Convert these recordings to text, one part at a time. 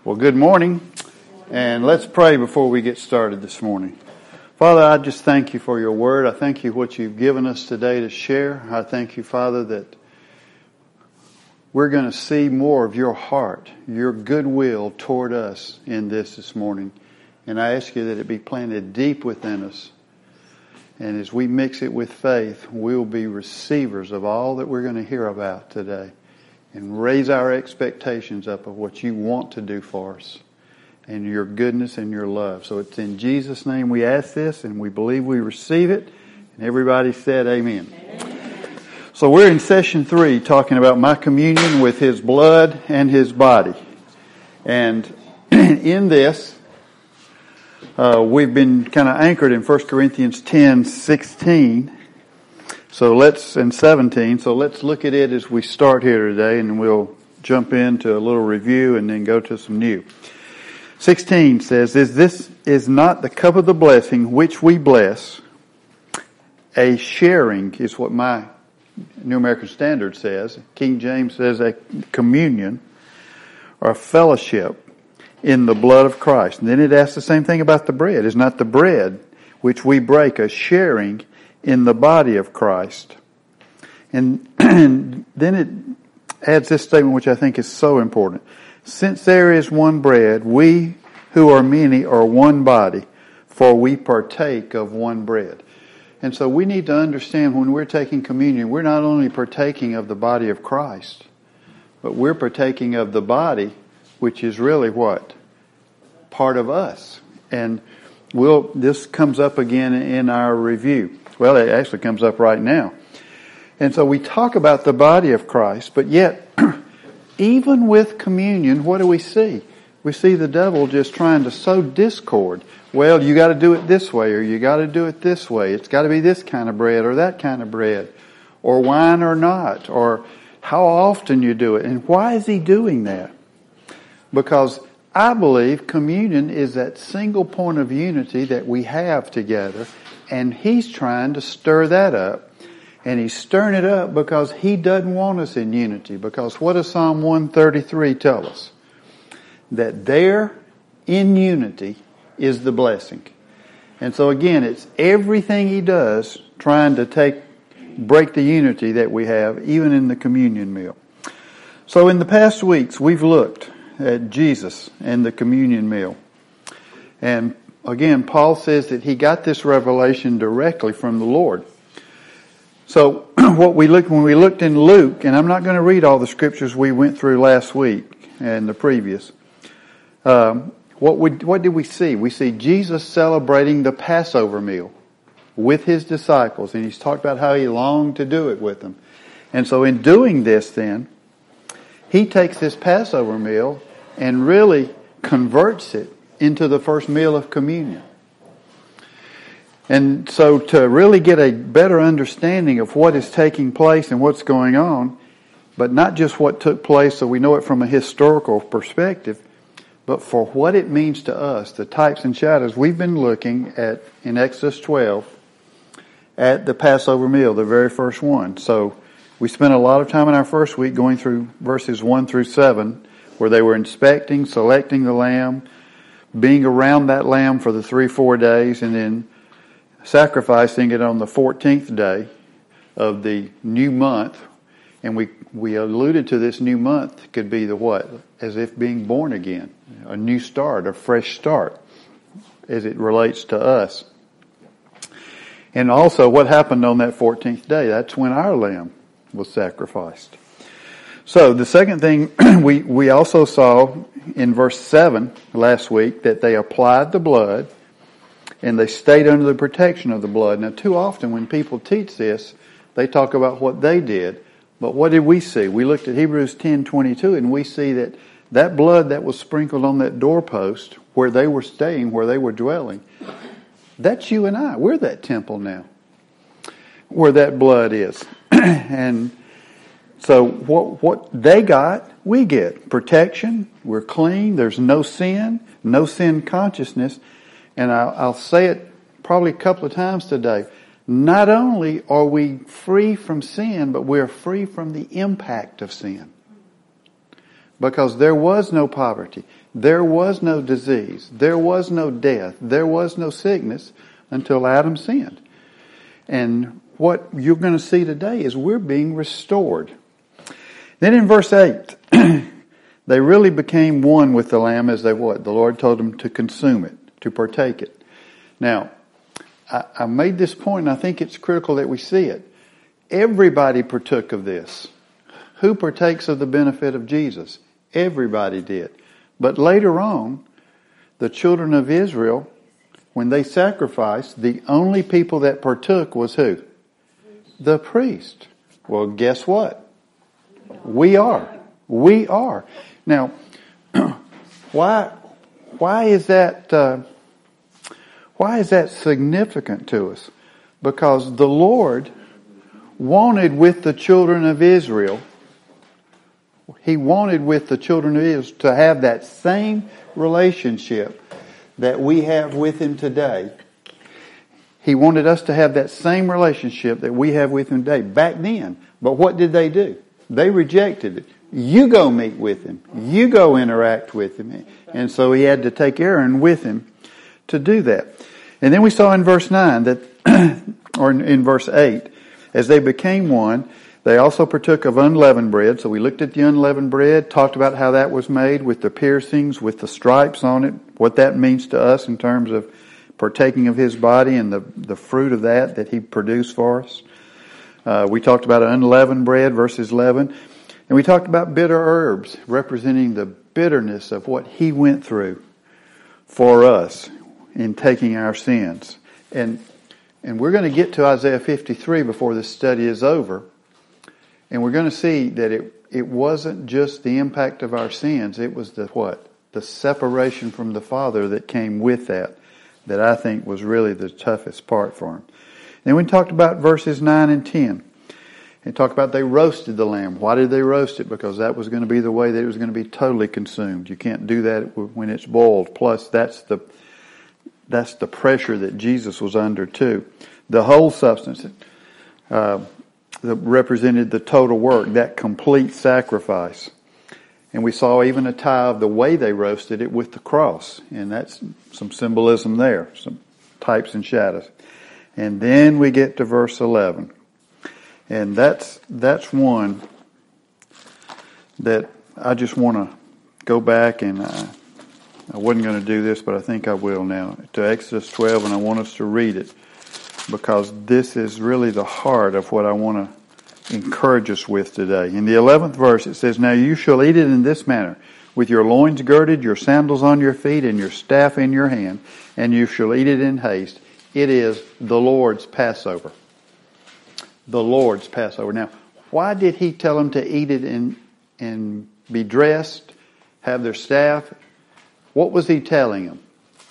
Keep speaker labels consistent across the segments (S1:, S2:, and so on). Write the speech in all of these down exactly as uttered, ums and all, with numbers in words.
S1: Well, good morning, and let's pray before we get started this morning. Father, I just thank you for your word. I thank you for what you've given us today to share. I thank you, Father, that we're going to see more of your heart, your goodwill toward us in this this morning. And I ask you that it be planted deep within us. And as we mix it with faith, we'll be receivers of all that we're going to hear about today. And raise our expectations up of what you want to do for us. And your goodness and your love. So it's in Jesus' name we ask this, and we believe we receive it. And everybody said amen. Amen. So we're in session three, talking about my communion with His blood and His body. And in this, uh, we've been kind of anchored in First Corinthians ten sixteen. So let's, and seventeen, so let's look at it as we start here today, and we'll jump into a little review and then go to some new. sixteen says, "Is this is not the cup of the blessing which we bless, a sharing," is what my New American Standard says. King James says a communion or a fellowship in the blood of Christ. And then it asks the same thing about the bread. Is not the bread which we break a sharing in the body of Christ? And, and then it adds this statement, which I think is so important. "Since there is one bread, we who are many are one body, for we partake of one bread." And so we need to understand when we're taking communion, we're not only partaking of the body of Christ, but we're partaking of the body, which is really what? Part of us. And we'll, this comes up again in our review. Well, it actually comes up right now. And so we talk about the body of Christ, but yet, even with communion, what do we see? We see the devil just trying to sow discord. Well, you got to do it this way, or you got to do it this way. It's got to be this kind of bread or that kind of bread, or wine or not, or how often you do it. And why is he doing that? Because I believe communion is that single point of unity that we have together, and he's trying to stir that up. And he's stirring it up because he doesn't want us in unity. Because what does Psalm one thirty-three tell us? That there in unity is the blessing. And so again, it's everything he does trying to take, break the unity that we have, even in the communion meal. So in the past weeks, we've looked at Jesus and the communion meal. And again, Paul says that he got this revelation directly from the Lord. So what we looked when we looked in Luke, and I'm not going to read all the scriptures we went through last week and the previous. Um, what we what did we see? We see Jesus celebrating the Passover meal with his disciples, and he's talked about how he longed to do it with them. And so in doing this, then he takes this Passover meal and really converts it into the first meal of communion. And so to really get a better understanding of what is taking place and what's going on, but not just what took place so we know it from a historical perspective, but for what it means to us, the types and shadows we've been looking at in Exodus twelve at the Passover meal, the very first one. So we spent a lot of time in our first week going through verses one through seven, where they were inspecting, selecting the lamb, being around that lamb for the three, four days, and then sacrificing it on the fourteenth day of the new month. And we, we alluded to this new month could be the what? As if being born again. A new start, a fresh start, as it relates to us. And also what happened on that fourteenth day? That's when our lamb was sacrificed. So the second thing we, we also saw in verse seven last week, that they applied the blood and they stayed under the protection of the blood. Now, too often when people teach this, they talk about what they did. But what did we see? We looked at Hebrews ten twenty-two, and we see that that blood that was sprinkled on that doorpost where they were staying, where they were dwelling, that's you and I. We're that temple now, where that blood is. And so what what they got, we get. Protection. We're clean. There's no sin, no sin consciousness. And I'll, I'll say it probably a couple of times today. Not only are we free from sin, but we're free from the impact of sin. because there was no poverty. There was no disease. There was no death. There was no sickness until Adam sinned. And what you're going to see today is we're being restored. Then in verse eight, they really became one with the Lamb as they what? The Lord told them to consume it, to partake it. Now, I, I made this point, and I think it's critical that we see it. Everybody partook of this. Who partakes of the benefit of Jesus? Everybody did. But later on, the children of Israel, when they sacrificed, the only people that partook was who? The priest. Well, guess what? We are. We are. Now, why, why is that, uh, why is that significant to us? Because the Lord wanted with the children of Israel, He wanted with the children of Israel to have that same relationship that we have with Him today. He wanted us to have that same relationship that we have with Him today, back then. But what did they do? They rejected it. You go meet with Him. You go interact with Him. And so He had to take Aaron with Him to do that. And then we saw in verse nine that, or in verse eight, as they became one, they also partook of unleavened bread. So we looked at the unleavened bread, talked about how that was made with the piercings, with the stripes on it, what that means to us in terms of partaking of His body and the, the fruit of that that He produced for us. Uh, we talked about unleavened bread versus leaven. And we talked about bitter herbs, representing the bitterness of what He went through for us in taking our sins. And, and we're going to get to Isaiah fifty-three before this study is over. And we're going to see that it, it wasn't just the impact of our sins. It was the what? The separation from the Father that came with that, that I think was really the toughest part for Him. Then we talked about verses nine and ten. And talked about they roasted the lamb. Why did they roast it? Because that was going to be the way that it was going to be totally consumed. You can't do that when it's boiled. Plus, that's the, that's the pressure that Jesus was under too. The whole substance, uh, that represented the total work, that complete sacrifice. And we saw even a tie of the way they roasted it with the cross. And that's some symbolism there, some types and shadows. And then we get to verse eleven. And that's, that's one that I just want to go back and I, I wasn't going to do this, but I think I will now, to Exodus twelve, and I want us to read it because this is really the heart of what I want to encourage us with today. In the eleventh verse, it says, "Now you shall eat it in this manner, with your loins girded, your sandals on your feet, and your staff in your hand, and you shall eat it in haste. It is the Lord's Passover." The Lord's Passover. Now, why did He tell them to eat it and, and be dressed, have their staff? What was He telling them?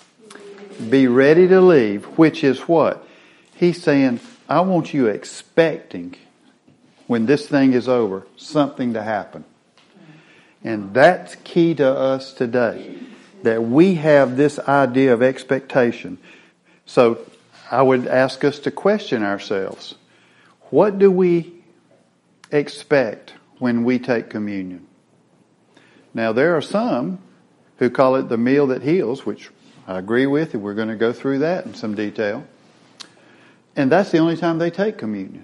S1: Be ready to leave, which is what? He's saying, I want you expecting, when this thing is over, something to happen. And that's key to us today, that we have this idea of expectation. So I would ask us to question ourselves. What do we expect when we take communion? Now, there are some who call it the meal that heals, which I agree with, and we're going to go through that in some detail. And that's the only time they take communion.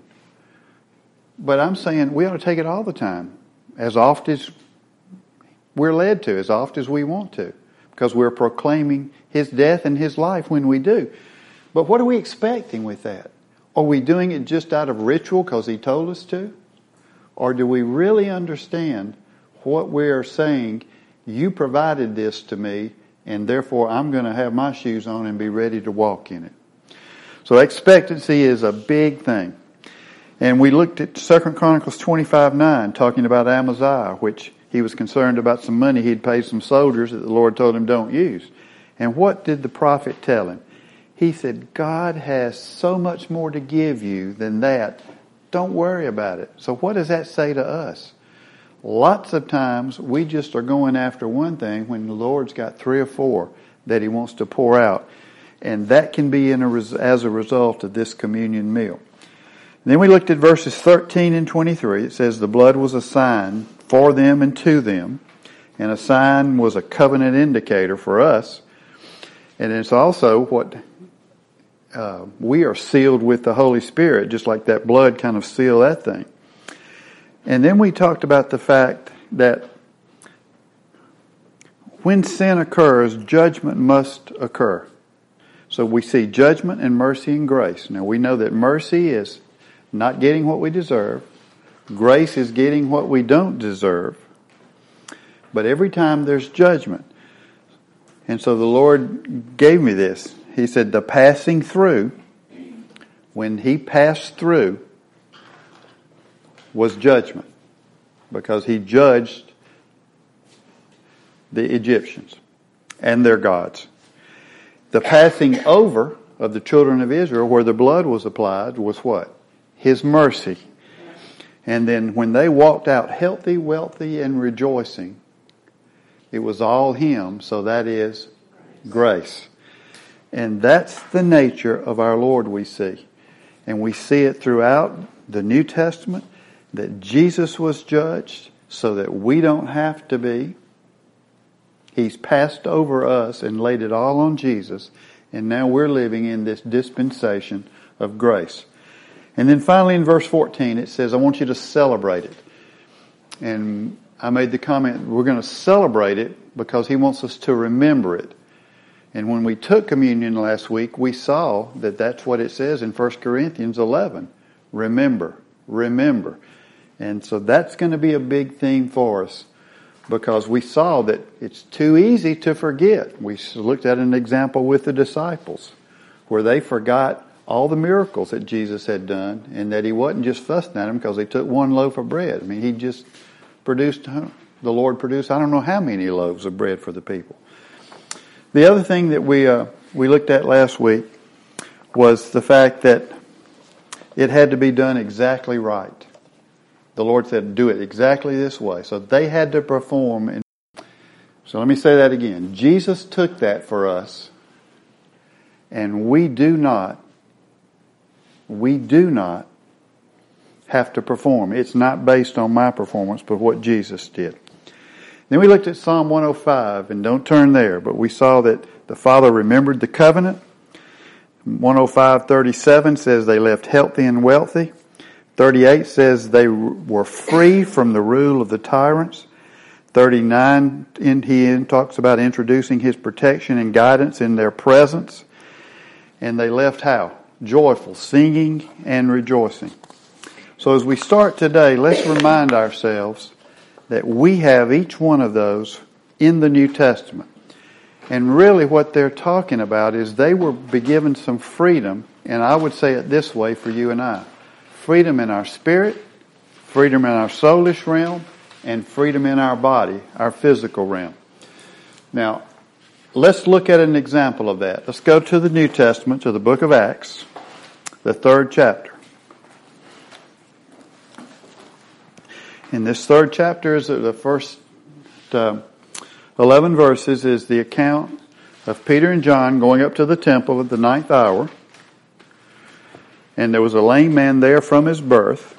S1: But I'm saying we ought to take it all the time, as oft as we're led to, as oft as we want to, because we're proclaiming His death and His life when we do. But what are we expecting with that? Are we doing it just out of ritual because He told us to? Or do we really understand what we are saying? You provided this to me, and therefore I'm going to have my shoes on and be ready to walk in it. So expectancy is a big thing. And we looked at Second Chronicles twenty-five nine, talking about Amaziah, which he was concerned about some money he'd paid some soldiers that the Lord told him don't use. And what did the prophet tell him? He said, God has so much more to give you than that. Don't worry about it. So what does that say to us? Lots of times we just are going after one thing when the Lord's got three or four that He wants to pour out. And that can be in a, as a result of this communion meal. And then we looked at verses thirteen and twenty-three. It says, the blood was a sign for them and to them. And a sign was a covenant indicator for us. And it's also what uh, we are sealed with the Holy Spirit, just like that blood kind of sealed that thing. And then we talked about the fact that when sin occurs, judgment must occur. So we see judgment and mercy and grace. Now we know that mercy is not getting what we deserve. Grace is getting what we don't deserve. But every time there's judgment. And so the Lord gave me this. He said the passing through, when He passed through, was judgment. Because He judged the Egyptians and their gods. The passing over of the children of Israel, where the blood was applied, was what? His mercy. And then when they walked out healthy, wealthy, and rejoicing, it was all Him, so that is grace. And that's the nature of our Lord we see. And we see it throughout the New Testament, that Jesus was judged so that we don't have to be. He's passed over us and laid it all on Jesus. And now we're living in this dispensation of grace. And then finally in verse fourteen it says, I want you to celebrate it. And I made the comment, we're going to celebrate it because He wants us to remember it. And when we took communion last week, we saw that that's what it says in First Corinthians eleven. Remember, remember. And so that's going to be a big theme for us because we saw that it's too easy to forget. We looked at an example with the disciples where they forgot all the miracles that Jesus had done and that He wasn't just fussing at them because they took one loaf of bread. I mean, He just produced, the Lord produced I don't know how many loaves of bread for the people. The other thing that we uh, we looked at last week was the fact that it had to be done exactly right. The Lord said, do it exactly this way. So they had to perform. And so let me say that again. Jesus took that for us, and we do not, we do not have to perform. It's not based on my performance, but what Jesus did. Then we looked at Psalm one oh five, and don't turn there, but we saw that the Father remembered the covenant. one oh five thirty-seven says they left healthy and wealthy. thirty-eight says they were free from the rule of the tyrants. thirty-nine, in he talks about introducing His protection and guidance in their presence. And they left how? Joyful, singing and rejoicing. So as we start today, let's remind ourselves that we have each one of those in the New Testament. And really what they're talking about is they were given some freedom, and I would say it this way for you and I. Freedom in our spirit, freedom in our soulish realm, and freedom in our body, our physical realm. Now, let's look at an example of that. Let's go to the New Testament, to the book of Acts, the third chapter. In this third chapter, is the first uh, eleven verses, is the account of Peter and John going up to the temple at the ninth hour. And there was a lame man there from his birth.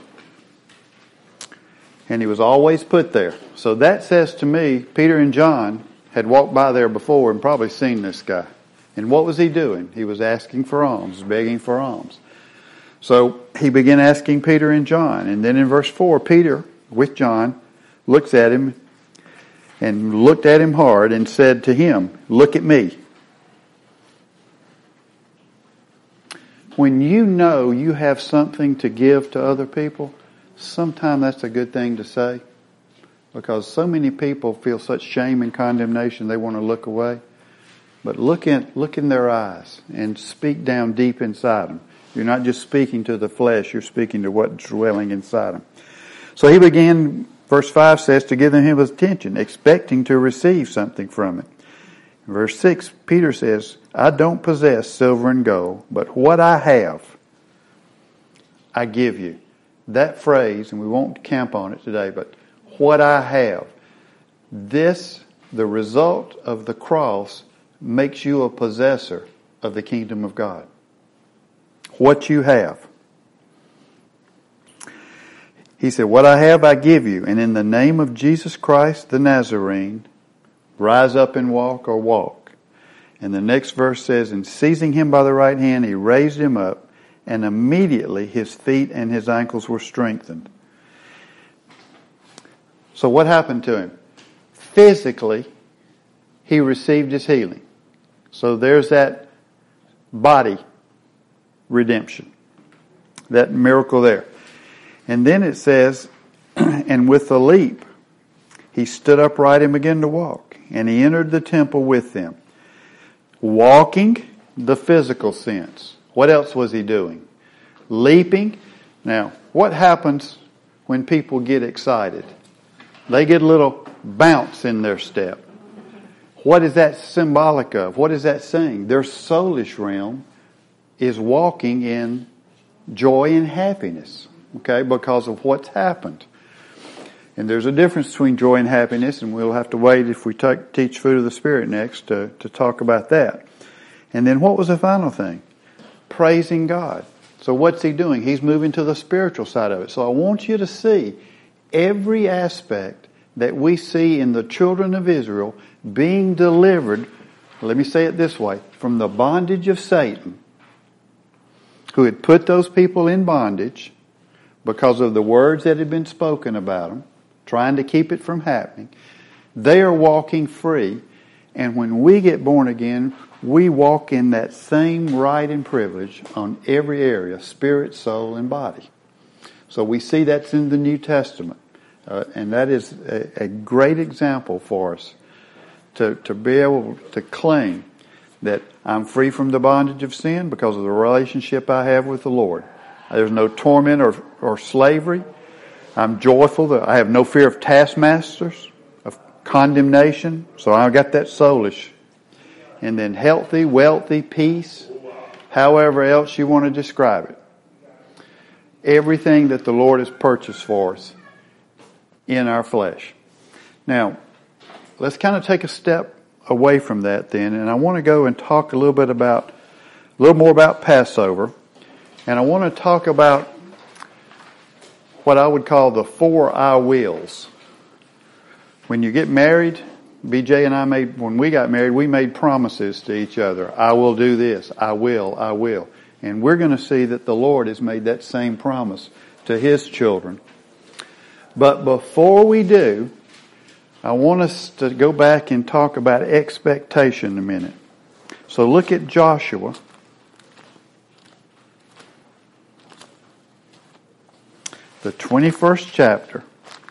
S1: And he was always put there. So that says to me, Peter and John had walked by there before and probably seen this guy. And what was he doing? He was asking for alms, begging for alms. So he began asking Peter and John. And then in verse four, Peter, with John, looks at him and looked at him hard and said to him, look at me. When you know you have something to give to other people, sometimes that's a good thing to say. Because so many people feel such shame and condemnation they want to look away. But look in, look in their eyes and speak down deep inside them. You're not just speaking to the flesh, you're speaking to what's dwelling inside them. So he began, verse five says, to give them his attention, expecting to receive something from it. Verse six, Peter says, I don't possess silver and gold, but what I have, I give you. That phrase, and we won't camp on it today, but what I have, this, the result of the cross, makes you a possessor of the kingdom of God. What you have. He said, what I have I give you, and in the name of Jesus Christ the Nazarene, Rise up and walk, or walk. And the next verse says, and seizing him by the right hand, he raised him up, and immediately his feet and his ankles were strengthened. So what happened to him? Physically, he received his healing. So there's that body redemption, that miracle there. And then it says, and with a leap, he stood upright and began to walk. And he entered the temple with them. Walking, the physical sense. What else was he doing? Leaping. Now, what happens when people get excited? They get a little bounce in their step. What is that symbolic of? What is that saying? Their soulish realm is walking in joy and happiness, okay, because of what's happened. And there's a difference between joy and happiness, and we'll have to wait if we t- teach Fruit of the Spirit next to, to talk about that. And then what was the final thing? Praising God. So what's he doing? He's moving to the spiritual side of it. So I want you to see every aspect that we see in the children of Israel being delivered, let me say it this way, from the bondage of Satan, who had put those people in bondage because of the words that had been spoken about them, trying to keep it from happening. They are walking free, and when we get born again, we walk in that same right and privilege on every area, spirit, soul, and body. So we see that's in the New Testament. Uh, and that is a, a great example for us to, to be able to claim that I'm free from the bondage of sin because of the relationship I have with the Lord. There's no torment or, or slavery. I'm joyful that I have no fear of taskmasters, of condemnation. So I got that soulish. And then healthy, wealthy, peace, however else you want to describe it. Everything that the Lord has purchased for us in our flesh. Now, let's kind of take a step away from that then, and I want to go and talk a little bit about, a little more about Passover, and I want to talk about what I would call the four I wills. When you get married, B J and I made, when we got married, we made promises to each other. I will do this. I will. I will. And we're going to see that the Lord has made that same promise to His children. But before we do, I want us to go back and talk about expectation a minute. So look at Joshua. The twenty-first chapter.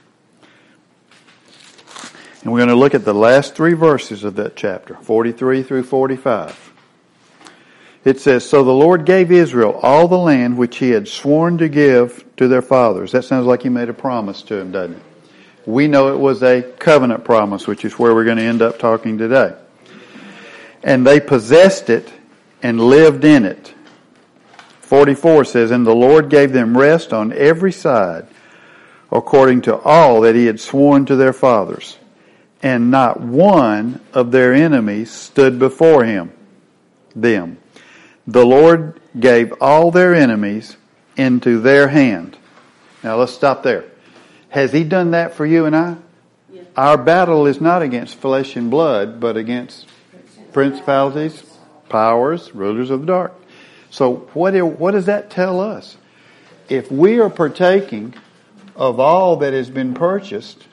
S1: And we're going to look at the last three verses of that chapter, forty-three through forty-five. It says, so the Lord gave Israel all the land which He had sworn to give to their fathers. That sounds like He made a promise to them, doesn't it? We know it was a covenant promise, which is where we're going to end up talking today. And they possessed it and lived in it. forty-four says, and the Lord gave them rest on every side, according to all that He had sworn to their fathers. And not one of their enemies stood before him, them. The Lord gave all their enemies into their hand. Now let's stop there. Has He done that for you and I? Yes. Our battle is not against flesh and blood, but against principalities, powers, rulers of the dark. So what, what does that tell us? If we are partaking of all that has been purchased,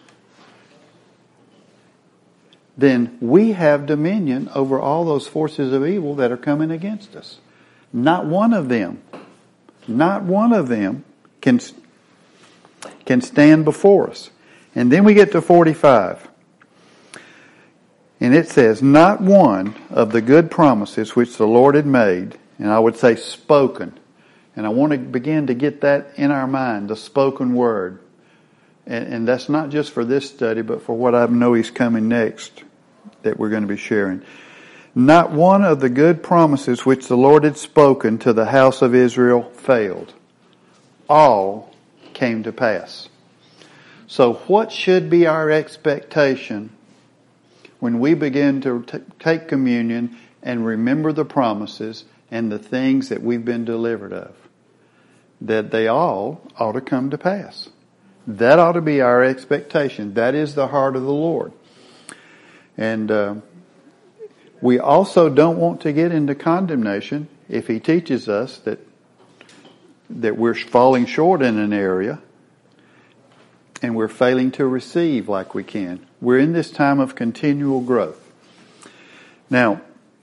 S1: then we have dominion over all those forces of evil that are coming against us. Not one of them, not one of them can, can stand before us. And then we get to forty-five. And it says, not one of the good promises which the Lord had made, and I would say spoken. And I want to begin to get that in our mind, the spoken word. And, and that's not just for this study, but for what I know He's coming next that we're going to be sharing. Not one of the good promises which the Lord had spoken to the house of Israel failed. All came to pass. So what should be our expectation when we begin to t- take communion and remember the promises and the things that we've been delivered of? That they all ought to come to pass. That ought to be our expectation. That is the heart of the Lord. And uh, we also don't want to get into condemnation if he teaches us that that we're falling short in an area and we're failing to receive like we can. We're in this time of continual growth. Now,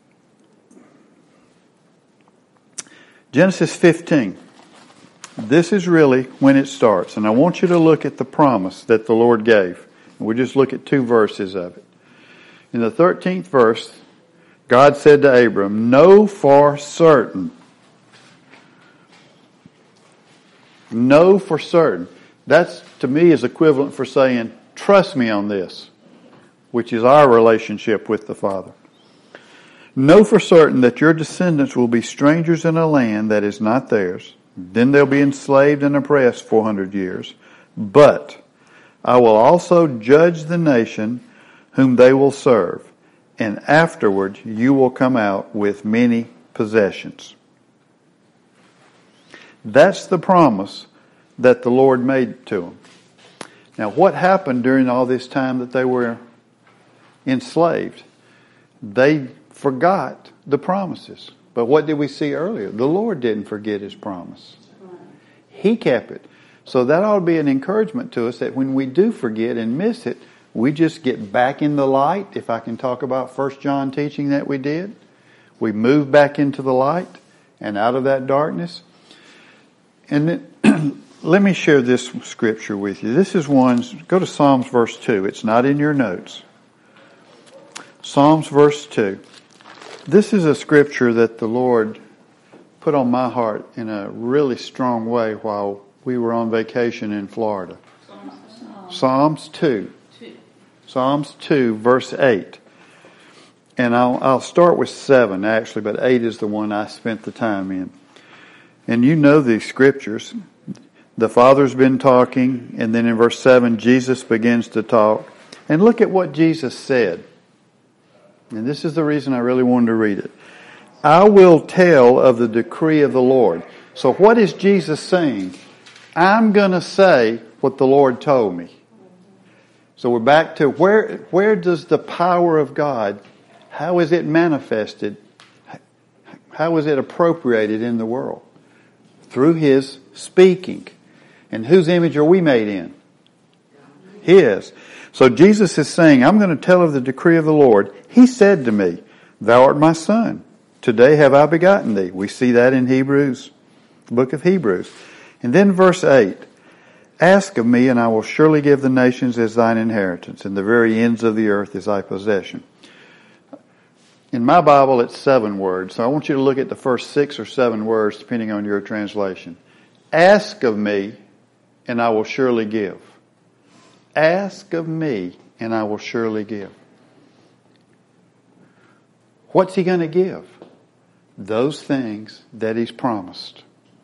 S1: Genesis fifteen. This is really when it starts. And I want you to look at the promise that the Lord gave. And we'll just look at two verses of it. In the thirteenth verse, God said to Abram, "Know for certain." Know for certain. That's, to me, is equivalent for saying, trust me on this, which is our relationship with the Father. Know for certain that your descendants will be strangers in a land that is not theirs. Then they'll be enslaved and oppressed four hundred years. But I will also judge the nation whom they will serve, and afterward you will come out with many possessions. That's the promise that the Lord made to them. Now, what happened during all this time that they were enslaved? They forgot the promises. But what did we see earlier? The Lord didn't forget His promise. He kept it. So that ought to be an encouragement to us that when we do forget and miss it, we just get back in the light. If I can talk about First John teaching that we did. We move back into the light and out of that darkness. And then, let me share this scripture with you. This is one, go to Psalms verse two. It's not in your notes. Psalms verse two. This is a scripture that the Lord put on my heart in a really strong way while we were on vacation in Florida. Psalms two. Psalms two, verse eight. And I'll, I'll start with seven, actually, but eight is the one I spent the time in. And you know these scriptures. The Father's been talking, and then in verse seven, Jesus begins to talk. And look at what Jesus said. And this is the reason I really wanted to read it. I will tell of the decree of the Lord. So what is Jesus saying? I'm going to say what the Lord told me. So we're back to where, where does the power of God, how is it manifested? How is it appropriated in the world? Through His speaking. And whose image are we made in? His. So Jesus is saying, I'm going to tell of the decree of the Lord. He said to me, Thou art my son. Today have I begotten thee. We see that in Hebrews, the book of Hebrews. And then verse eight. Ask of me, and I will surely give the nations as thine inheritance, and the very ends of the earth as thy possession. In my Bible, it's seven words. So I want you to look at the first six or seven words, depending on your translation. Ask of me, and I will surely give. Ask of me, and I will surely give. What's He going to give? Those things that He's promised.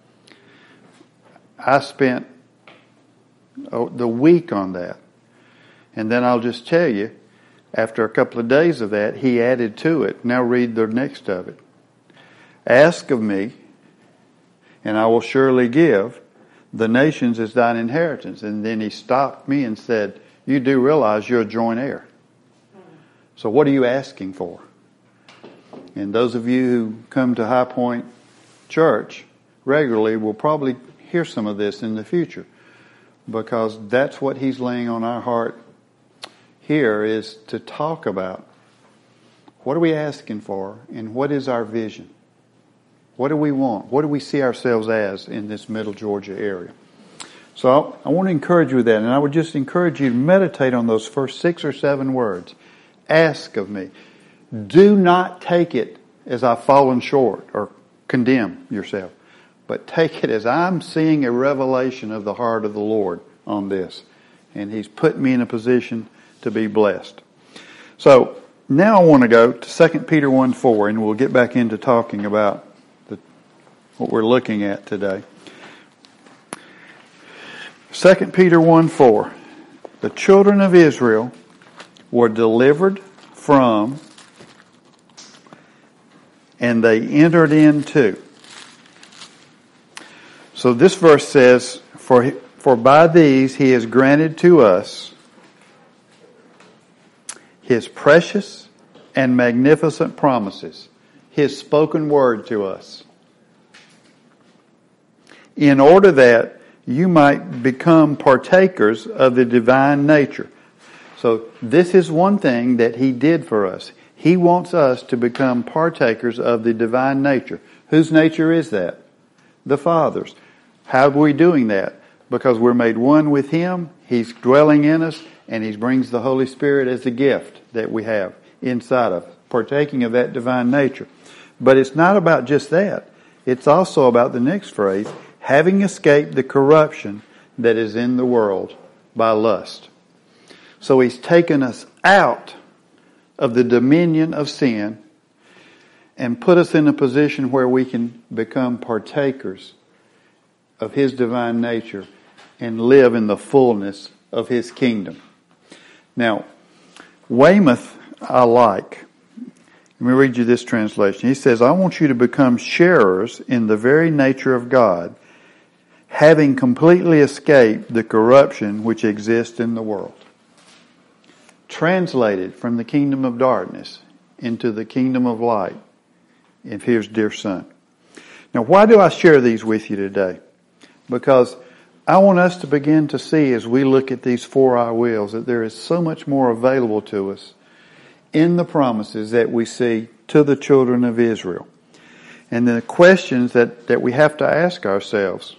S1: I spent the week on that. And then I'll just tell you, after a couple of days of that, He added to it. Now read the next of it. Ask of me, and I will surely give the nations as thine inheritance. And then He stopped me and said, you do realize you're a joint heir. So what are you asking for? And those of you who come to High Point Church regularly will probably hear some of this in the future, because that's what He's laying on our heart here, is to talk about what are we asking for and what is our vision. What do we want? What do we see ourselves as in this Middle Georgia area? So I want to encourage you with that, and I would just encourage you to meditate on those first six or seven words. Ask of me. Do not take it as I've fallen short or condemn yourself, but take it as I'm seeing a revelation of the heart of the Lord on this, and He's put me in a position to be blessed. So now I want to go to Second Peter one four, and we'll get back into talking about the, what we're looking at today. Second Peter one four. The children of Israel were delivered from, and they entered into. So this verse says, For, for by these He has granted to us His precious and magnificent promises, His spoken word to us, in order that you might become partakers of the divine nature. So this is one thing that He did for us. He wants us to become partakers of the divine nature. Whose nature is that? The Father's. How are we doing that? Because we're made one with Him. He's dwelling in us, and He brings the Holy Spirit as a gift that we have inside of us, partaking of that divine nature. But it's not about just that. It's also about the next phrase, having escaped the corruption that is in the world by lust. So He's taken us out of the dominion of sin and put us in a position where we can become partakers of His divine nature and live in the fullness of His kingdom. Now, Weymouth I like. Let me read you this translation. He says, I want you to become sharers in the very nature of God, having completely escaped the corruption which exists in the world. Translated from the kingdom of darkness into the kingdom of light in His dear Son. Now, why do I share these with you today? Because I want us to begin to see as we look at these four I wills that there is so much more available to us in the promises that we see to the children of Israel. And the questions that, that we have to ask ourselves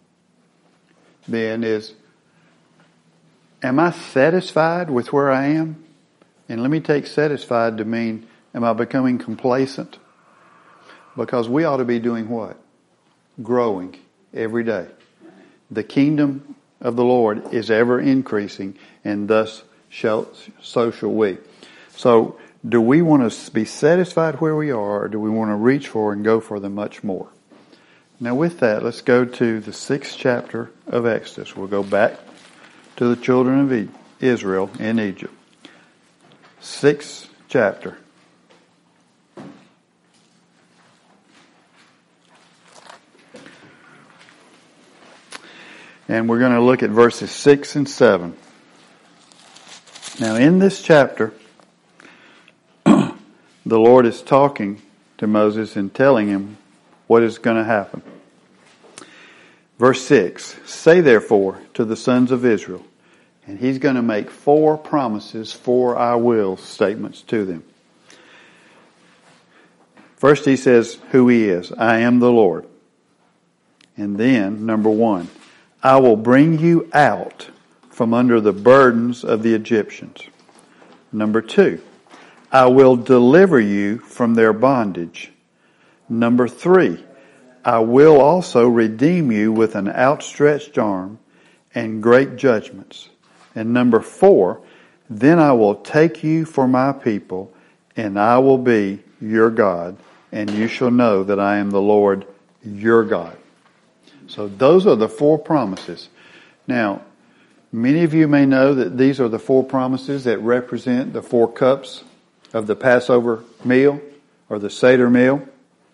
S1: then is, am I satisfied with where I am? And let me take satisfied to mean, am I becoming complacent? Because we ought to be doing what? Growing every day. The kingdom of the Lord is ever increasing, and thus shall, so shall we. So, do we want to be satisfied where we are, or do we want to reach for and go for the much more? Now with that, let's go to the sixth chapter of Exodus. We'll go back to the children of Israel in Egypt. Sixth chapter. And we're going to look at verses six and seven. Now in this chapter, the Lord is talking to Moses and telling him what is going to happen. Verse six, say therefore to the sons of Israel, and He's going to make four promises, four I will statements to them. First He says who He is. I am the Lord. And then, number one, I will bring you out from under the burdens of the Egyptians. Number two, I will deliver you from their bondage. Number three, I will also redeem you with an outstretched arm and great judgments. And number four, then I will take you for my people, and I will be your God, and you shall know that I am the Lord your God. So those are the four promises. Now, many of you may know that these are the four promises that represent the four cups of the Passover meal or the Seder meal.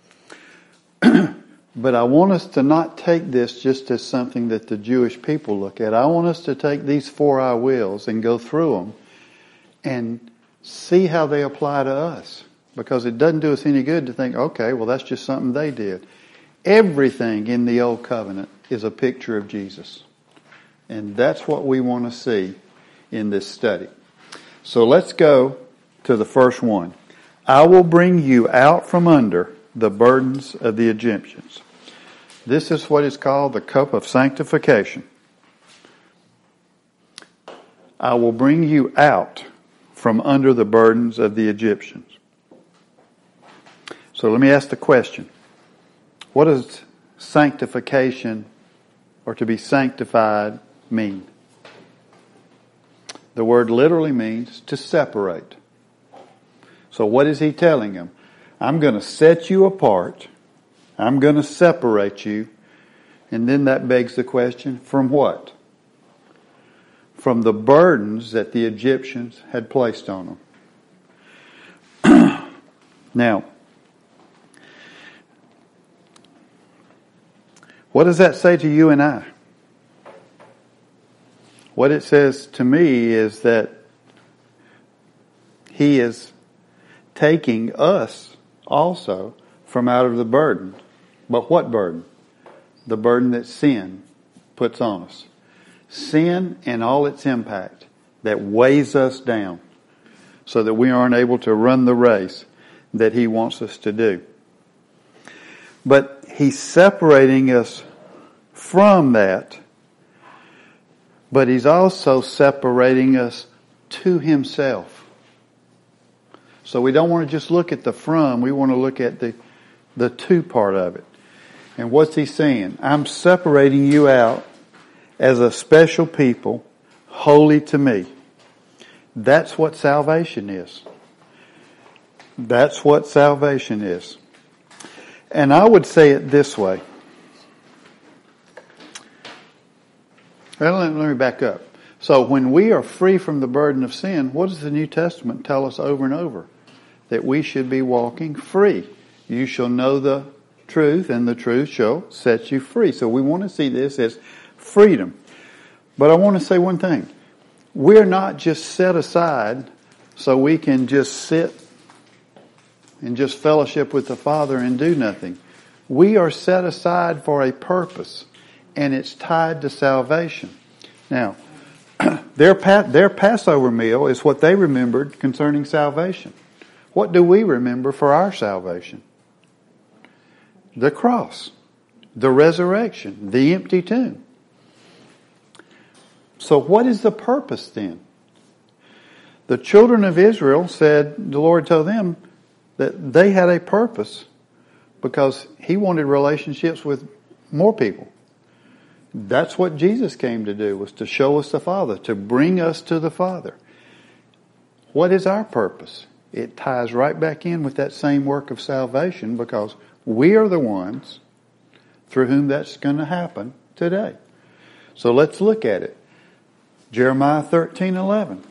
S1: But I want us to not take this just as something that the Jewish people look at. I want us to take these four I wills and go through them and see how they apply to us. Because it doesn't do us any good to think, okay, well that's just something they did. Everything in the Old Covenant is a picture of Jesus. And that's what we want to see in this study. So let's go to the first one. I will bring you out from under the burdens of the Egyptians. This is what is called the cup of sanctification. I will bring you out from under the burdens of the Egyptians. So let me ask the question. What does sanctification or to be sanctified mean? The word literally means to separate. So what is He telling them? I'm going to set you apart. I'm going to separate you. And then that begs the question, from what? From the burdens that the Egyptians had placed on them. Now, what does that say to you and I? What it says to me is that He is taking us also from out of the burden. But what burden? The burden that sin puts on us. Sin and all its impact that weighs us down so that we aren't able to run the race that He wants us to do. But He's separating us from that, but He's also separating us to Himself. So we don't want to just look at the from, we want to look at the, the to part of it. And what's He saying? I'm separating you out as a special people, holy to me. That's what salvation is. That's what salvation is. And I would say it this way. Well, let me back up. So when we are free from the burden of sin, what does the New Testament tell us over and over? That we should be walking free. You shall know the truth, and the truth shall set you free. So we want to see this as freedom. But I want to say one thing. We're not just set aside so we can just sit and just fellowship with the Father and do nothing. We are set aside for a purpose, and it's tied to salvation. Now, their their Passover meal is what they remembered concerning salvation. What do we remember for our salvation? The cross, the resurrection, the empty tomb. So what is the purpose then? The children of Israel said, the Lord told them that they had a purpose because He wanted relationships with more people. That's what Jesus came to do, was to show us the Father, to bring us to the Father. What is our purpose? It ties right back in with that same work of salvation because we are the ones through whom that's going to happen today. So let's look at it. Jeremiah thirteen eleven.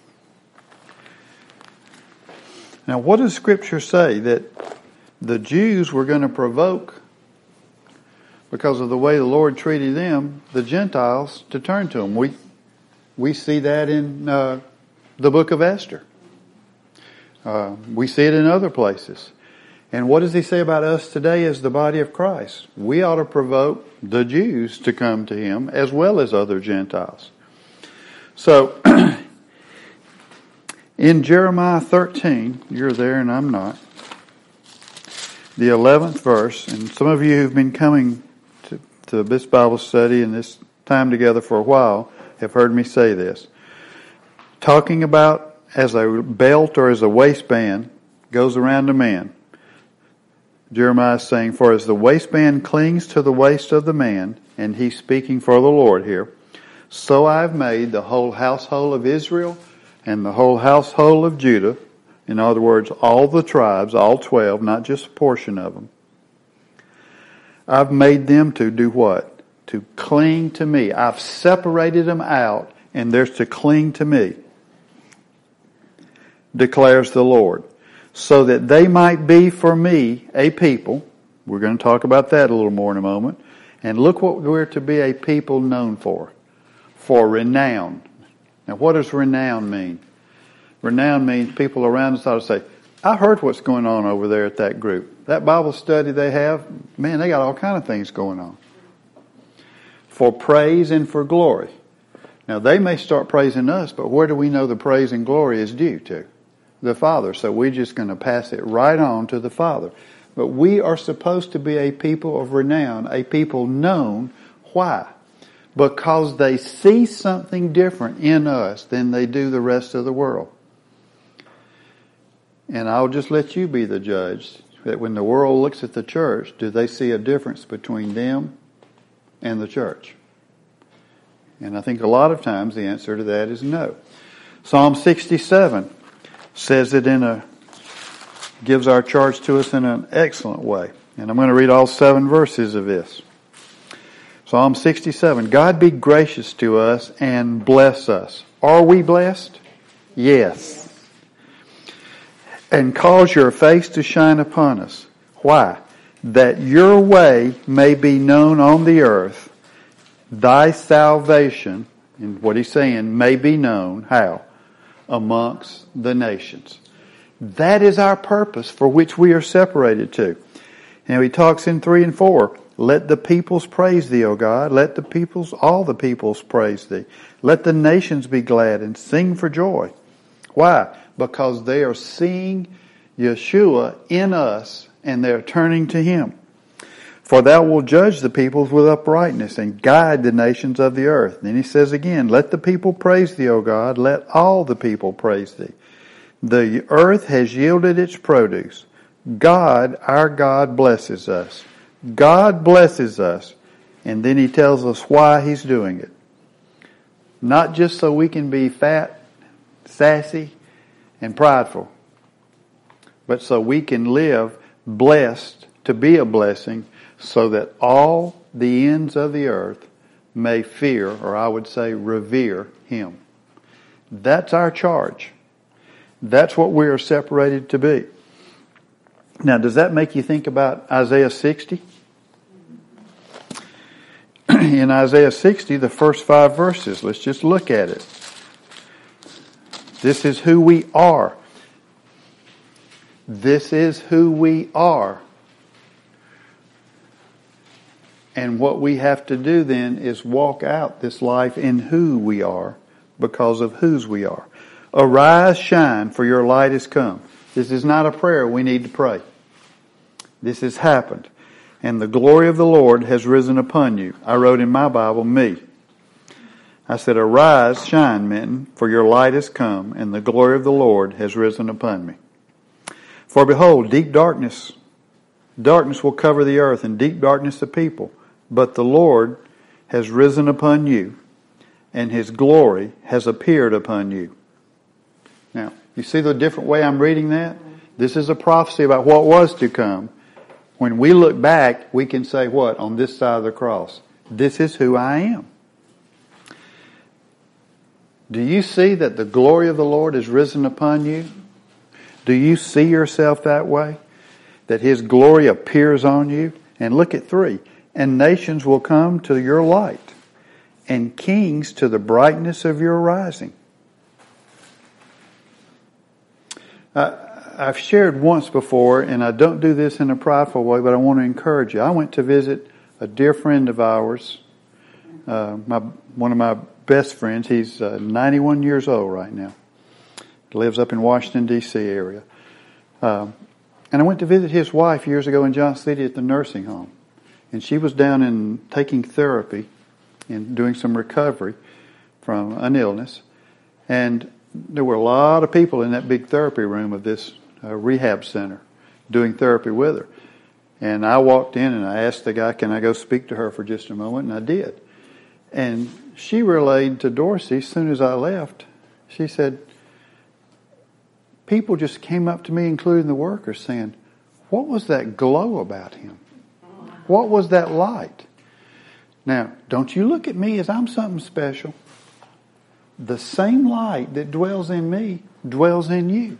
S1: Now what does Scripture say? That the Jews were going to provoke, because of the way the Lord treated them, the Gentiles to turn to Him. We we see that in uh, the book of Esther. Uh, we see it in other places. And what does He say about us today as the body of Christ? We ought to provoke the Jews to come to Him as well as other Gentiles. So, in Jeremiah thirteen, you're there and I'm not, the eleventh verse, and some of you who've been coming to, to this Bible study and this time together for a while have heard me say this. Talking about as a belt or as a waistband goes around a man. Jeremiah is saying, for as the waistband clings to the waist of the man, and he's speaking for the Lord here, so I've made the whole household of Israel and the whole household of Judah, in other words, all the tribes, all twelve, not just a portion of them. I've made them to do what? To cling to me. I've separated them out, and they're to cling to me, declares the Lord, so that they might be for me a people. We're going to talk about that a little more in a moment. And look what we're to be a people known for. For renown. Now what does renown mean? Renown means people around us ought to say, I heard what's going on over there at that group. That Bible study they have, man, they got all kind of things going on. For praise and for glory. Now they may start praising us, but where do we know the praise and glory is due to? The Father. So we're just going to pass it right on to the Father. But we are supposed to be a people of renown, a people known. Why? Because they see something different in us than they do the rest of the world. And I'll just let you be the judge, that when the world looks at the church, do they see a difference between them and the church? And I think a lot of times the answer to that is no. Psalm sixty-seven says it in a, gives our charge to us in an excellent way. And I'm going to read all seven verses of this. Psalm sixty-seven, God be gracious to us and bless us. Are we blessed? Yes. And cause your face to shine upon us. Why? That your way may be known on the earth, thy salvation, and what he's saying, may be known. How? amongst the nations. That is our purpose for which we are separated to. And he talks in three and four. Let the peoples praise thee, O God. Let the peoples, all the peoples praise thee. Let the nations be glad and sing for joy. Why? Because they are seeing Yeshua in us and they're turning to him. For thou wilt judge the peoples with uprightness and guide the nations of the earth. Then he says again, let the people praise thee, O God. Let all the people praise thee. The earth has yielded its produce. God, our God, blesses us. God blesses us. And then he tells us why he's doing it. Not just so we can be fat, sassy, and prideful, but so we can live blessed to be a blessing, so that all the ends of the earth may fear, or I would say revere, him. That's our charge. That's what we are separated to be. Now, does that make you think about Isaiah sixty? In Isaiah sixty, the first five verses, let's just look at it. This is who we are. This is who we are. And what we have to do then is walk out this life in who we are because of whose we are. Arise, shine, for your light is come. This is not a prayer we need to pray. This has happened. And the glory of the Lord has risen upon you. I wrote in my Bible, me. I said, arise, shine, Minton, for your light is come, and the glory of the Lord has risen upon me. For behold, deep darkness, darkness will cover the earth, and deep darkness the people. But the Lord has risen upon you, and his glory has appeared upon you. Now, you see the different way I'm reading that? This is a prophecy about what was to come. When we look back, we can say what? On this side of the cross. This is who I am. Do you see that the glory of the Lord has risen upon you? Do you see yourself that way? That his glory appears on you? And look at three. And nations will come to your light, and kings to the brightness of your rising. Uh, I've shared once before, and I don't do this in a prideful way, but I want to encourage you. I went to visit a dear friend of ours, uh, my one of my best friends. He's uh, ninety-one years old right now. He lives up in Washington, D C area. Uh, and I went to visit his wife years ago in Johnson City at the nursing home. And she was down and taking therapy and doing some recovery from an illness. And there were a lot of people in that big therapy room of this uh, rehab center doing therapy with her. And I walked in and I asked the guy, can I go speak to her for just a moment? And I did. And she relayed to Dorsey, as soon as I left, she said, people just came up to me, including the workers, saying, what was that glow about him? What was that light? Now, don't you look at me as I'm something special. The same light that dwells in me dwells in you.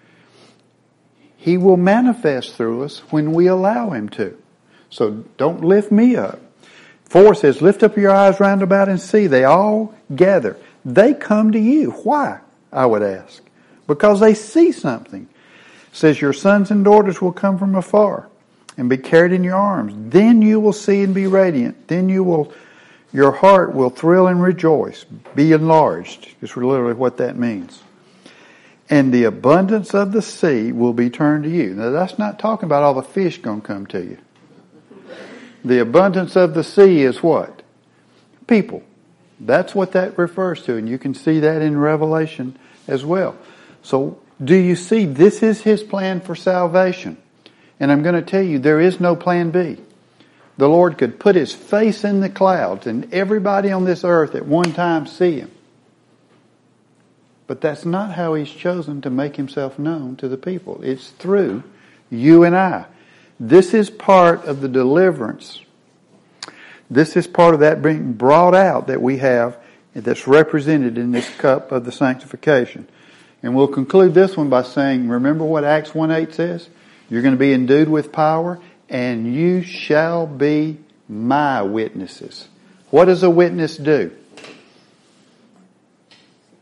S1: He will manifest through us when we allow him to. So don't lift me up. Four says, lift up your eyes round about and see. They all gather. They come to you. Why? I would ask. Because they see something. It says your sons and daughters will come from afar and be carried in your arms. Then you will see and be radiant. Then you will, your heart will thrill and rejoice. Be enlarged. Is literally what that means. And the abundance of the sea will be turned to you. Now that's not talking about all the fish going to come to you. The abundance of the sea is what? People. That's what that refers to. And you can see that in Revelation as well. So do you see this is his plan for salvation? And I'm going to tell you, there is no plan B. The Lord could put his face in the clouds and everybody on this earth at one time see him. But that's not how he's chosen to make himself known to the people. It's through you and I. This is part of the deliverance. This is part of that being brought out that we have that's represented in this cup of the sanctification. And we'll conclude this one by saying, remember what Acts one eight says? You're going to be endued with power, and you shall be my witnesses. What does a witness do?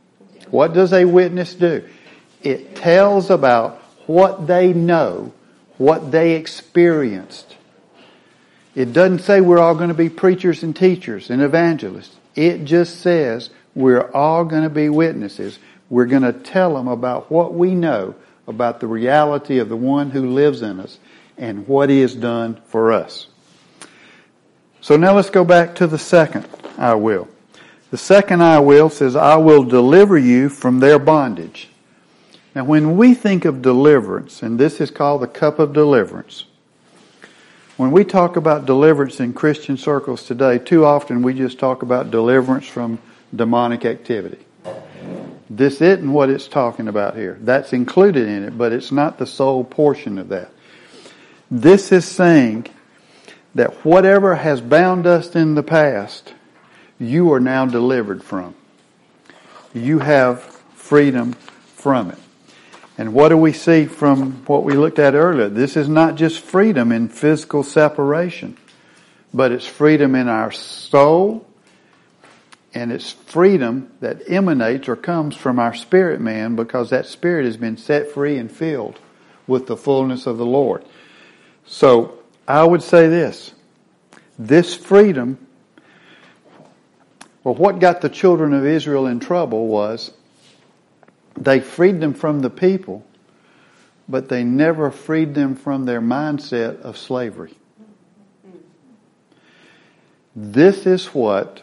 S1: What does a witness do? It tells about what they know, what they experienced. It doesn't say we're all going to be preachers and teachers and evangelists. It just says we're all going to be witnesses. We're going to tell them about what we know about the reality of the one who lives in us and what He has done for us. So now let's go back to the second I will. The second I will says, I will deliver you from their bondage. Now when we think of deliverance, and this is called the cup of deliverance, when we talk about deliverance in Christian circles today, too often we just talk about deliverance from demonic activity. This isn't what it's talking about here. That's included in it, but it's not the sole portion of that. This is saying that whatever has bound us in the past, you are now delivered from. You have freedom from it. And what do we see from what we looked at earlier? This is not just freedom in physical separation, but it's freedom in our soul, and it's freedom that emanates or comes from our spirit man, because that spirit has been set free and filled with the fullness of the Lord. So I would say this. This freedom, well, what got the children of Israel in trouble was they freed them from the people, but they never freed them from their mindset of slavery. This is what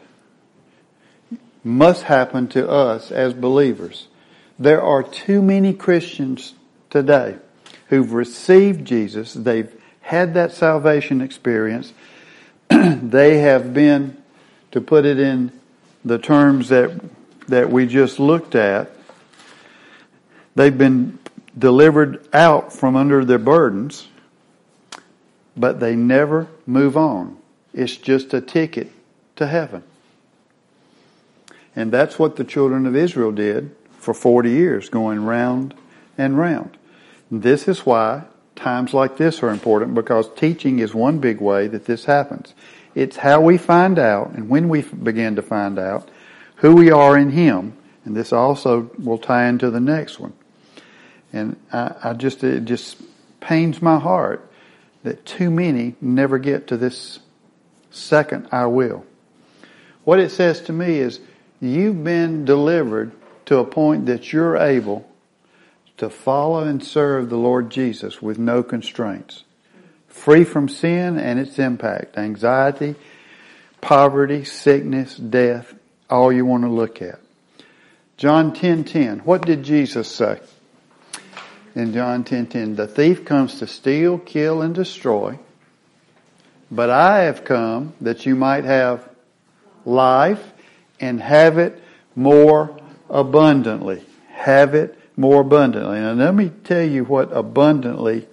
S1: must happen to us as believers. There are too many Christians today who've received Jesus. They've had that salvation experience. They have been, to put it in the terms that that we just looked at, they've been delivered out from under their burdens, but they never move on. It's just a ticket to heaven. And that's what the children of Israel did for forty years, going round and round. This is why times like this are important, because teaching is one big way that this happens. It's how we find out, and when we begin to find out, who we are in Him. And this also will tie into the next one. And I, I just, it just pains my heart that too many never get to this second I will. What it says to me is, you've been delivered to a point that you're able to follow and serve the Lord Jesus with no constraints. Free from sin and its impact, anxiety, poverty, sickness, death, all you want to look at. John ten ten. What did Jesus say? In John ten ten, the thief comes to steal, kill, and destroy. But I have come that you might have life and have it more abundantly. Have it more abundantly. Now let me tell you what abundantly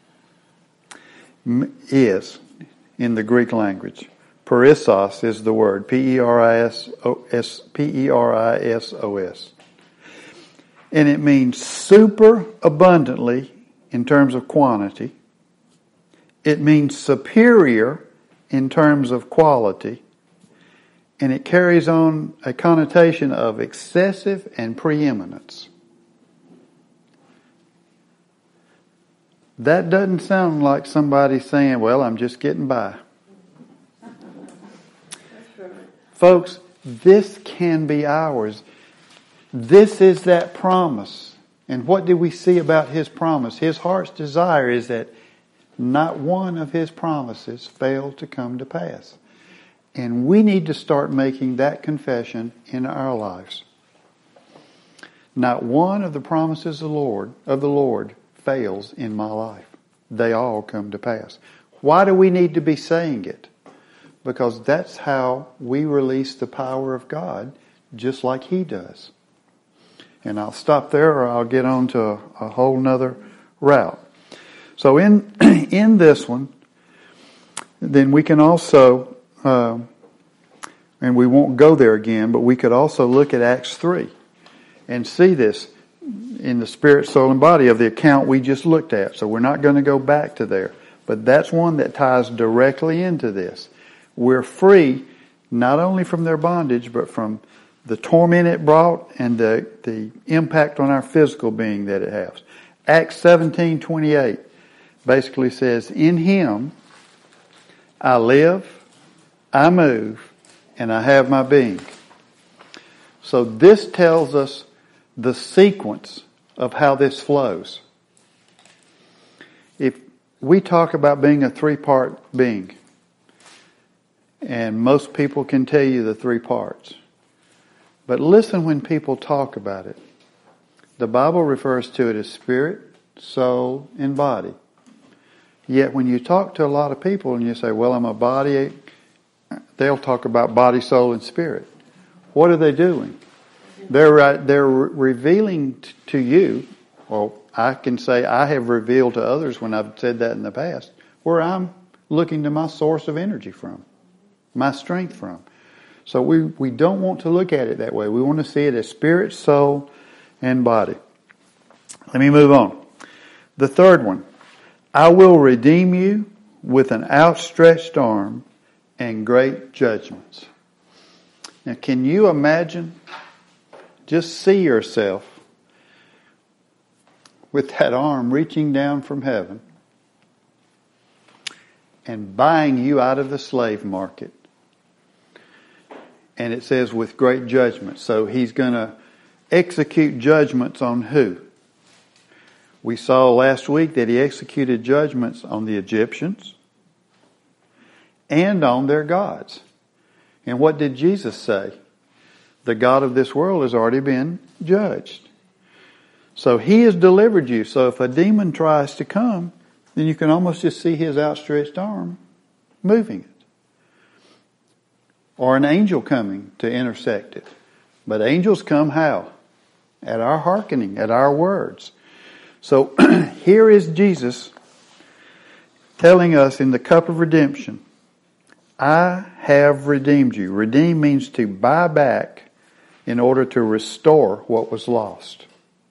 S1: is in the Greek language. Perissos is the word. P E R I S O S P E R I S O S. And it means super abundantly in terms of quantity. It means superior in terms of quality. And it carries on a connotation of excessive and preeminence. That doesn't sound like somebody saying, well, I'm just getting by. Folks, this can be ours. This is that promise. And what do we see about His promise? His heart's desire is that not one of His promises failed to come to pass. And we need to start making that confession in our lives. Not one of the promises of the Lord, of the Lord fails in my life. They all come to pass. Why do we need to be saying it? Because that's how we release the power of God, just like He does. And I'll stop there, or I'll get on to a, a whole nother route. So in in this one, then we can also, uh, and we won't go there again, but we could also look at Acts three and see this in the spirit, soul, and body of the account we just looked at. So we're not going to go back to there. But that's one that ties directly into this. We're free not only from their bondage, but from the torment it brought and the, the impact on our physical being that it has. Acts seventeen twenty-eight basically says, in Him I live, I move, and I have my being. So this tells us the sequence of how this flows. If we talk about being a three-part being, and most people can tell you the three parts. But listen when people talk about it. The Bible refers to it as spirit, soul, and body. Yet when you talk to a lot of people and you say, well, I'm a body, they'll talk about body, soul, and spirit. What are they doing? They're, they're revealing t- to you, well, I can say I have revealed to others when I've said that in the past, where I'm looking to my source of energy from, my strength from. So we, we don't want to look at it that way. We want to see it as spirit, soul, and body. Let me move on. The third one. I will redeem you with an outstretched arm and great judgments. Now can you imagine, just see yourself with that arm reaching down from heaven and buying you out of the slave market. And it says with great judgment. So He's going to execute judgments on who? We saw last week that He executed judgments on the Egyptians and on their gods. And what did Jesus say? The God of this world has already been judged. So He has delivered you. So if a demon tries to come, then you can almost just see His outstretched arm moving it. Or an angel coming to intersect it. But angels come how? At our hearkening, at our words. So here is Jesus telling us in the cup of redemption, I have redeemed you. Redeem means to buy back in order to restore what was lost.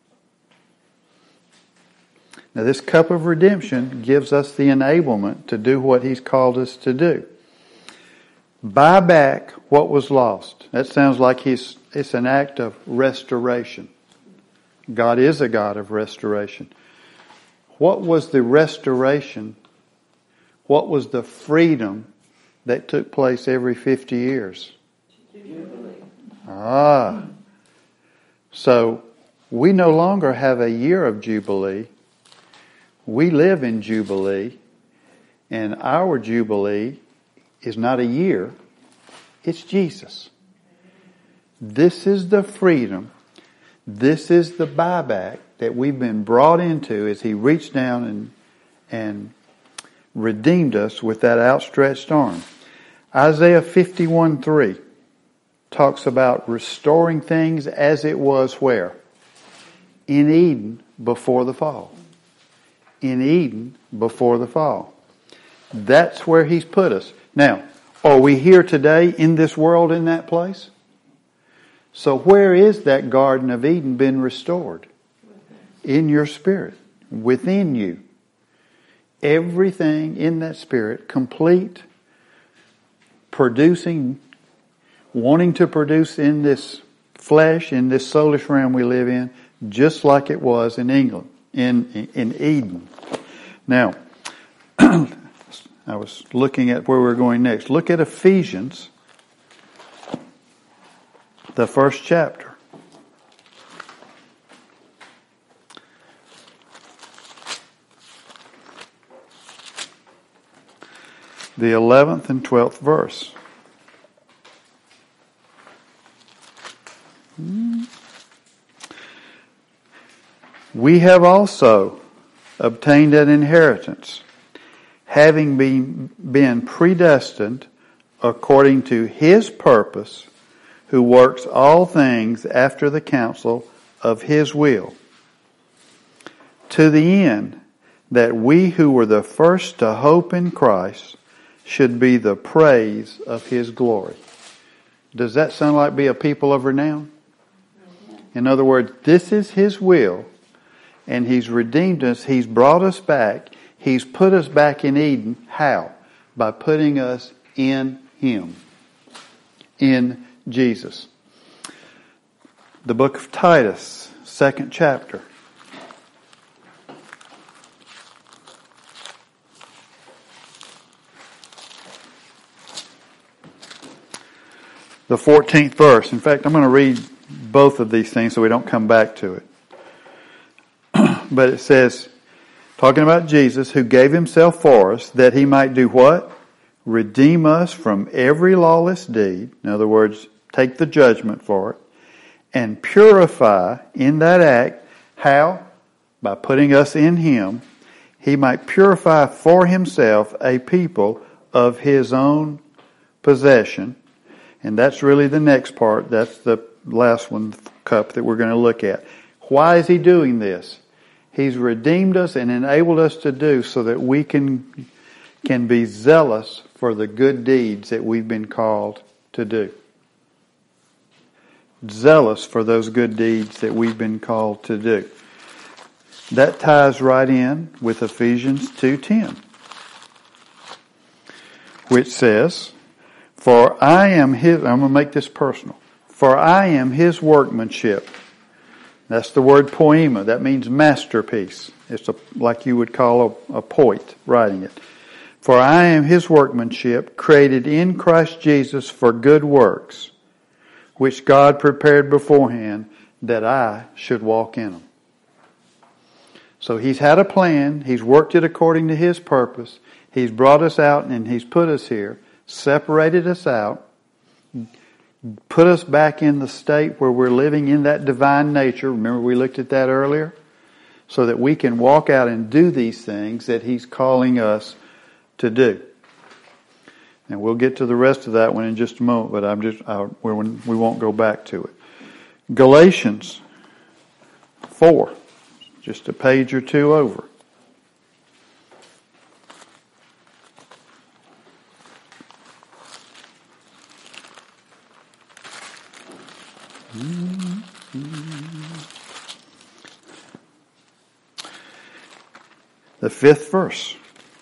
S1: Now this cup of redemption gives us the enablement to do what He's called us to do. Buy back what was lost. That sounds like he's, it's an act of restoration. God is a God of restoration. What was the restoration? What was the freedom that took place every fifty years? Jubilee. Ah. So we no longer have a year of Jubilee. We live in Jubilee. And our Jubilee is not a year. It's Jesus. This is the freedom. This is the buyback that we've been brought into as He reached down and, and redeemed us with that outstretched arm. Isaiah fifty-one three talks about restoring things as it was where? In Eden before the fall. In Eden before the fall. That's where He's put us. Now, are we here today in this world in that place? So where is that Garden of Eden been restored? In your spirit, within you. Everything in that spirit, complete, producing, wanting to produce in this flesh, in this soulish realm we live in, just like it was in England, in, in Eden. Now, I was looking at where we're going next. Look at Ephesians, the first chapter. The eleventh and twelfth verse. We have also obtained an inheritance, having been, been predestined according to His purpose, who works all things after the counsel of His will, to the end that we who were the first to hope in Christ should be the praise of His glory. Does that sound like be a people of renown? In other words, this is His will, and He's redeemed us. He's brought us back. He's put us back in Eden. How? By putting us in Him. In Jesus. the book of Titus, second chapter. The fourteenth verse. In fact, I'm going to read both of these things so we don't come back to it. But it says, talking about Jesus, who gave himself for us, that he might do what? Redeem us from every lawless deed. In other words, take the judgment for it. And purify in that act. How? By putting us in him. He might purify for himself a people of his own possession. And that's really the next part. That's the last one, cup, that we're going to look at. Why is he doing this? He's redeemed us and enabled us to do so that we can, can be zealous for the good deeds that we've been called to do. Zealous for those good deeds that we've been called to do. That ties right in with Ephesians two ten, which says, For I am his, I'm going to make this personal. For I am his workmanship. That's the word poema. That means masterpiece. It's a, like you would call a, a poet writing it. For I am his workmanship, created in Christ Jesus for good works, which God prepared beforehand that I should walk in them. So he's had a plan. He's worked it according to his purpose. He's brought us out and he's put us here, separated us out, put us back in the state where we're living in that divine nature. Remember we looked at that earlier? So that we can walk out and do these things that he's calling us to do. And we'll get to the rest of that one in just a moment, but I'm just I, we won't go back to it. Galatians four, just a page or two over. The fifth verse.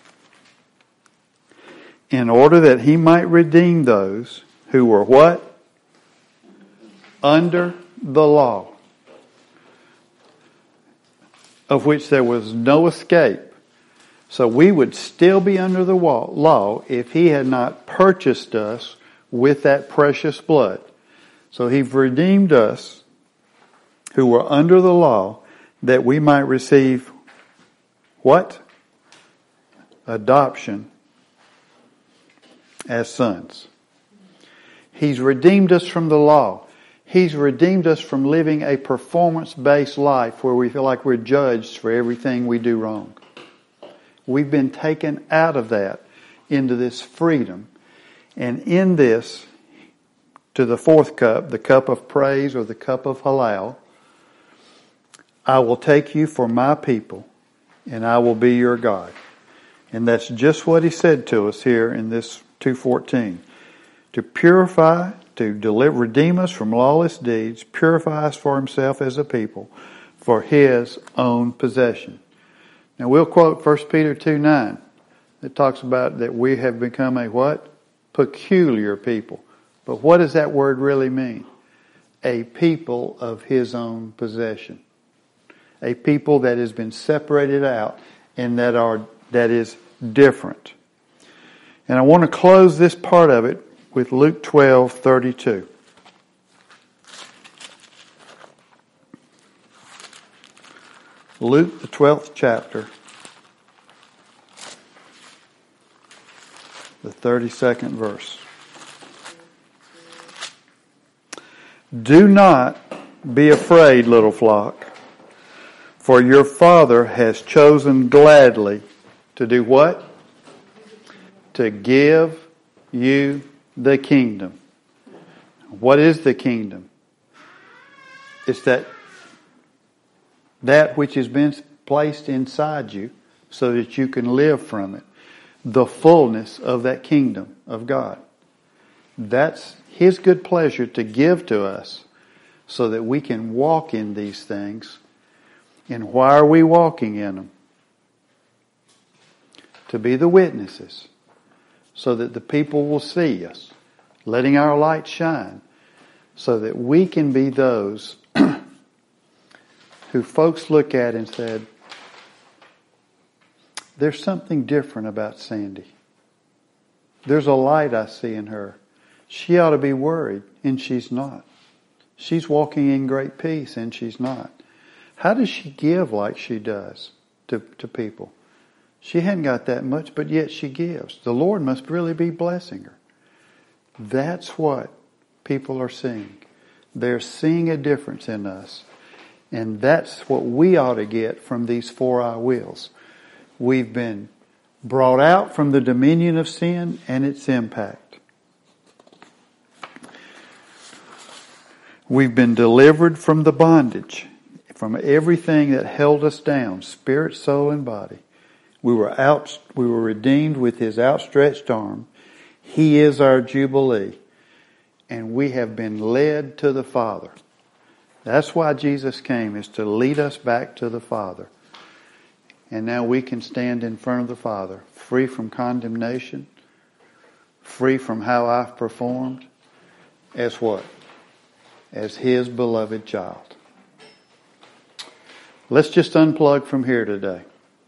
S1: In order that he might redeem those who were what? Under the law, of which there was no escape. So we would still be under the law if he had not purchased us with that precious blood. So he's redeemed us who were under the law that we might receive what? Adoption as sons. He's redeemed us from the law. He's redeemed us from living a performance-based life where we feel like we're judged for everything we do wrong. We've been taken out of that into this freedom. And in this, to the fourth cup, the cup of praise or the cup of halal, I will take you for my people and I will be your God. And that's just what he said to us here in this two fourteen. To purify, to deliver, redeem us from lawless deeds, purify us for himself as a people, for his own possession. Now we'll quote First Peter two nine. It talks about that we have become a what? Peculiar people. But what does that word really mean? A people of his own possession. A people that has been separated out and that are that is different. And I want to close this part of it with Luke twelve thirty-two. Luke, the twelfth chapter, the thirty-second verse. Do not be afraid, little flock, for your Father has chosen gladly to do what? To give you the kingdom. What is the kingdom? It's that that which has been placed inside you so that you can live from it. The fullness of that kingdom of God. That's his good pleasure to give to us so that we can walk in these things. And why are we walking in them? To be the witnesses. So that the people will see us. Letting our light shine. So that we can be those who folks look at and said, there's something different about Sandy. There's a light I see in her. She ought to be worried, and she's not. She's walking in great peace, and she's not. How does she give like she does to, to people? She hadn't got that much, but yet she gives. The Lord must really be blessing her. That's what people are seeing. They're seeing a difference in us. And that's what we ought to get from these four I wills. We've been brought out from the dominion of sin and its impact. We've been delivered from the bondage, from everything that held us down, spirit, soul, and body. We were out, we were redeemed with His outstretched arm. He is our Jubilee. And we have been led to the Father. That's why Jesus came, is to lead us back to the Father. And now we can stand in front of the Father, free from condemnation, free from how I've performed, as what? As His beloved child. Let's just unplug from here today.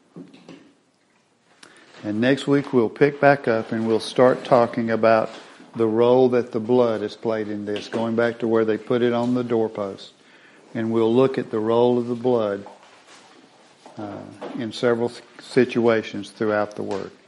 S1: And next week we'll pick back up and we'll start talking about the role that the blood has played in this, going back to where they put it on the doorpost. And we'll look at the role of the blood uh, in several situations throughout the Word.